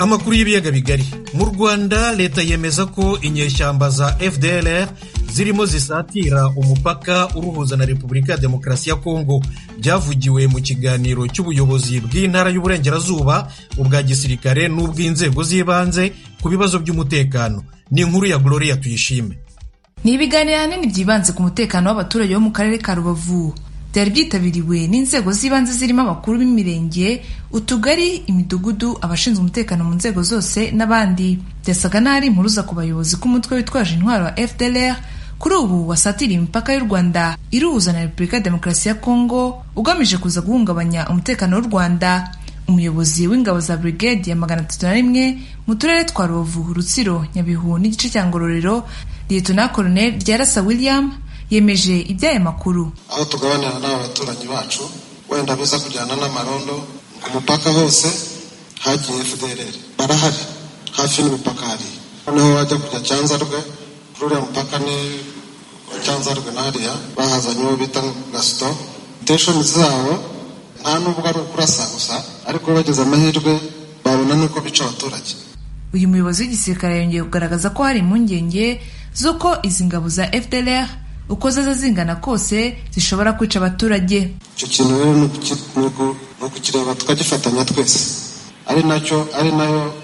Amakuru y'ibiyaga bigari. Mu Rwanda leta yemeza ko inyeshyamba za FDLR zirimo zisatira umupaka uruhuza na Repubulika ya Demokarasi ya Kongo. Byavugiwe mu kiganiro cy'ubuyobozi bw'intara y'Uburengerazuba, ubwa gisirikare n'ubw'inzego z'ibanze ku bibazo by'umutekano. Ni inkuru ya Gloria Tuyishime. Ni ibiganiro hanini byibanze ku mutekano w'abaturage bo mu karere ka Rubavu. Byari byitabiriwe n'inzego z'ibanze zirimo abakuru b'imirenge, utugari, imidugudu, abashinzwe umutekano mu nzego zose n'abandi. Byasaga n'ari impuruza ku bayobozi k'umutwe witwaje intwaro wa FDLR kuri ubu wasatiriye imipaka y'u Rwanda iruhuza na Repubulika ya Demokarasi ya Kongo, ugamije kuza guhungabanya umutekano w'u Rwanda. Umuyobozi w'ingabo za Brigade ya 301 mu turere twa Rubavu, Rutsiro, Nyabihu n'igice cya Ngororero, Lieutenant Colonel Ryarasa William yemeje iby'aya makuru. Aho tugabanira n'abaturanyi bacu wenda biza kujyana n'amarondo ku mupaka hose hagiye FDLR barahari hafi n'imipaka hari. Noneho wajya kujya Cyanzarwe kuri mupaka ni Cyanzarwe n'ahariya bahazanye uwo bita Gaston. Station zabo nta nubwo ari ukurasa gusa, ariko bageze amahirwe babona nuko bica abaturage. Uyu muyobozi w'igisirikare yongeye kugaragaza ko hari impungenge z'uko izi ngabo za FDLR uko zaza zingana kose zishobora kwica abaturage. Icyo kintu rero ni ukukireba tukagifatanya twese, ari nayo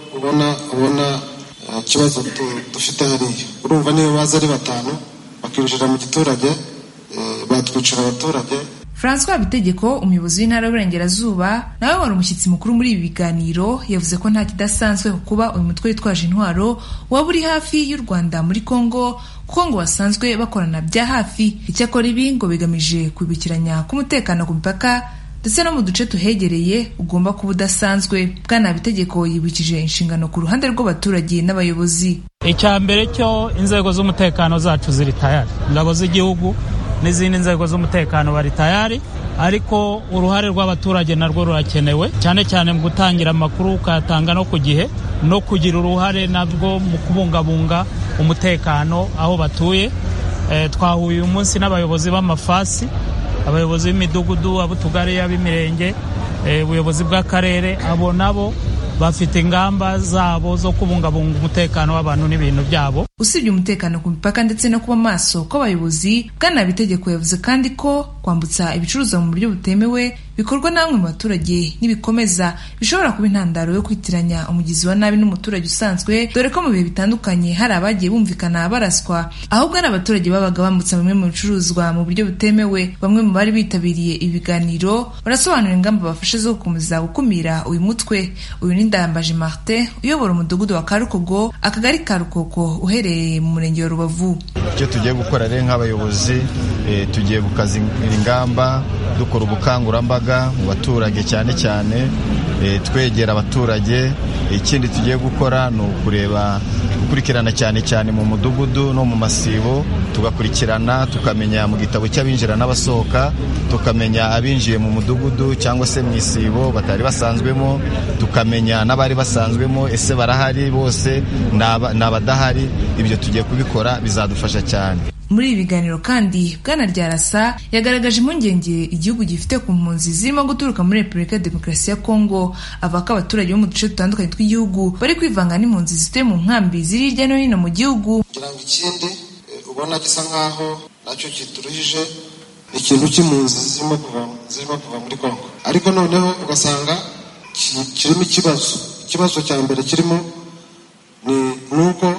ubona ikibazo dufite hariya. Urumva niyo baza ari batanu bakinjira mu giturage batwicira abaturage. François Habitegeko, umuyobozi w'intara y'Uburengerazuba, nawe wari umushyitsi mukuru muri ibi biganiro, yavuze ko nta kidasanzwe kuba uyu mutwe witwaje intwaro waba uri hafi y'u Rwanda muri Kongo, kuko ngo basanzwe bakorana bya hafi. Icyakora ibi ngo bigamije kwibukiranya k'umutekano ku mipaka ndetse no mu duce tuhegereye ugomba kuba udasanzwe. Bwana Habitegeko yibukije inshingano ku ruhande rw'abaturage n'abayobozi. Icya mbere cyo inzego z'umutekano zacu ziri tayari, ingabo z'igihugu n'izindi nzego z'umutekano bari tayari, ariko uruhare rw'abaturage narwo rurakenewe, cyane cyane mu gutangira amakuru ukayatanga no ku gihe, no kugira uruhare nabwo mu kubungabunga umutekano aho batuye. Twahuye uyu munsi n'abayobozi b'amafasi, abayobozi b'imidugudu, ab'utugari, ab'imirenge, ubuyobozi bw'akarere. Abo nabo bafite ingamba zabo zo kubungabunga umutekano w'abantu n'ibintu byabo. Usibye umutekano ku mipaka ndetse no kuba maso kw'abayobozi, Bwana Habitegeko yavuze kandi ko kwambutsa ibicuruzwa mu buryo butemewe bikorwa na bamwe mu baturage nibikomeza bishobora kuba intandaro yo kwitiranya umugizi wa nabi n'umuturage usanzwe, dore ko mu bihe bitandukanye hari abagiye bumvikana baraswa ahubwo ari abaturage babaga bambutsa bimwe mu bicuruzwa mu buryo butemewe. Bamwe mu bari bitabiriye ibiganiro barasobanura ingamba bafashe zo gukomeza gukumira uyu mutwe. Uyu ni Ndayambaje Martin, uyobora umudugudu wa Karukogo, akagari ka Rukoko, uherereye mu murenge wa Rubavu. Icyo tugiye gukora rero nk'abayobozi, tugiye gukaza ingamba, dukora ubukangurambaga mu baturage, cyane cyane twegera abaturage. Ikindi tugiye gukora ni gukurikirana cyane cyane mu mudugudu no mu masibo, tugakurikirana tukamenya mu gitabo cy'abinjira n'abasohoka, tukamenya abinjiye mu mudugudu cyangwa se mu isibo batari basanzwemo, tukamenya n'abari basanzwemo ese barahari bose n'abadahari. Ibyo tugiye kubikora bizadufasha cyane. Muri ibi biganiro kandi Bwana Ryarasa yagaragaje impungenge igihugu gifite ku mpunzi zirimo guturuka muri Repubulika ya Demokarasi ya Kongo. Avuga ko abaturage bo mu duce dutandukanye tw'igihugu bari kwivanga n'impunzi zituye mu nkambi ziri hirya no hino mu gihugu. Kugira ngo ikindi ubona gisa nkaho nacyo kituruhije ikintu cy'impunzi zirimo kuva muri Kongo, ariko noneho ugasanga kirimo ikibazo cya mbere kirimo ni nuko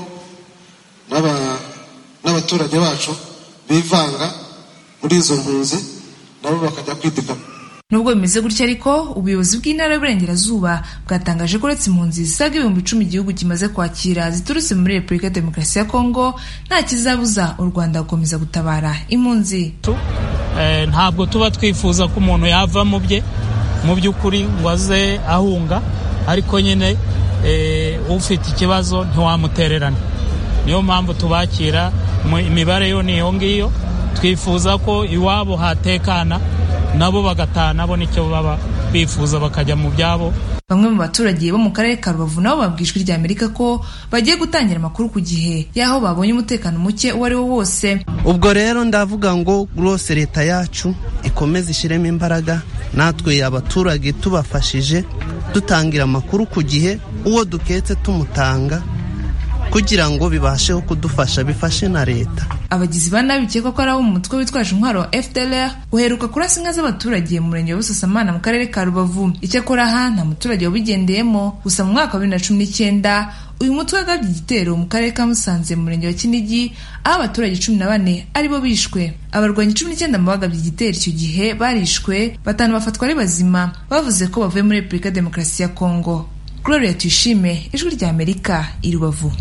n'abaturage bacu bivanga muri izo mpunzi nabo bakajya kwidikama. Nubwo bimeze gutya ariko ubuyobozi bw'intara y'Uburengerazuba bwatangaje ko uretse impunzi zisaga 10,000 igihugu kimaze kwakira ziturutse muri Repubulika ya Demokarasi ya Kongo, nta kizabuza u Rwanda gukomeza gutabara impunzi. Ntabwo tuba twifuza ko umuntu yava mu bye mu by'ukuri ngo aze ahunga, ariko nyine ufite ikibazo ntiwamutererana. Niyo mpamvu tubakira, imibare yo niyo ngiyo. Twifuza ko iwabo hatekana, nabo bagataha, nabo nicyo baba bifuza bakajya mu byabo. Bamwe mu baturage bo mu karere ka Rubavu nabo babwijwe rya Amerika ko bagiye gutangira amakuru ku gihe yaho babonye umutekano muke uwo ari wo wose. Ubwo rero ndavuga ngo rwose leta yacu ikomeze ishiremo imbaraga, natwe abaturage tubafashije dutangira amakuru ku gihe, uwo duketse tumutanga kugira ngo bibasheho kudufasha bifashe na leta. Abagizi ba nabi bikekwa ko ari abo mu mutwe witwaje intwaro wa FDLR uheruka kurasa inka z'abaturage mu murenge wa Busasamana mu karere ka Rubavu. Icyakora aha nta muturage wabigendeyemo, gusa mu mwaka wa 2019 uyu mutwe wagabye igitero mu karere ka Musanze mu murenge wa Kinigi aho abaturage 14 aribo bishwe. Abarwanyi 19 mu bagabye igitero icyo gihe barishwe, 5 bafatwa ari bazima bavuze ko bavuye muri Repubulika Demokarasi ya Kongo. Gloria Tuyishime, Ijwi ry'Amerika, i Rubavu.